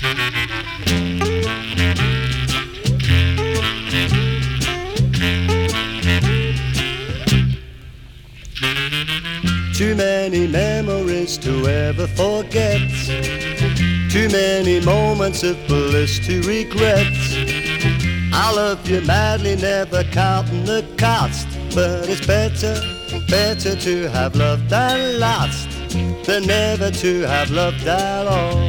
Too many memories to ever forget. Too many moments of bliss to regret. I love you madly, never counting the cost. But it's better, better to have loved and lost than never to have loved at all.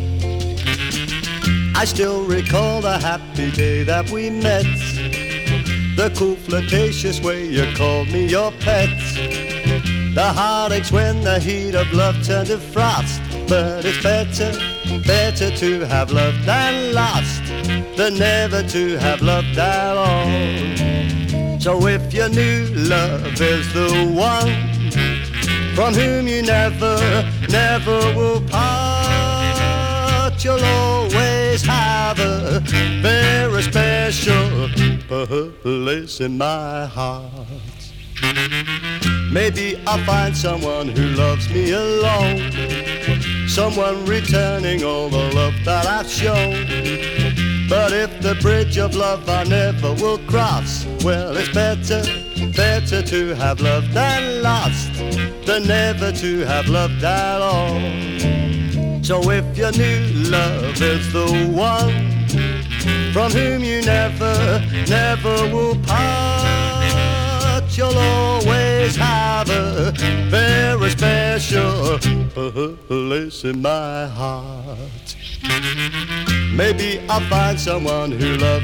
I still recall the happy day that we met, the cool flirtatious way you called me your pet, the heartaches when the heat of love turned to frost. But it's better, better to have loved and lost than never to have loved at all. So if your new love is the one from whom you never, never will part, you'll always have a very special place in my heart. Maybe I'll find someone who loves me alone, someone returning all the love that I've shown. But if the bridge of love I never will cross, well, it's better, better to have loved and lost than never to have loved at all. So if your new love is the one from whom you never, never will part, you'll always have a very special place in my heart. Maybe I'll find someone who loves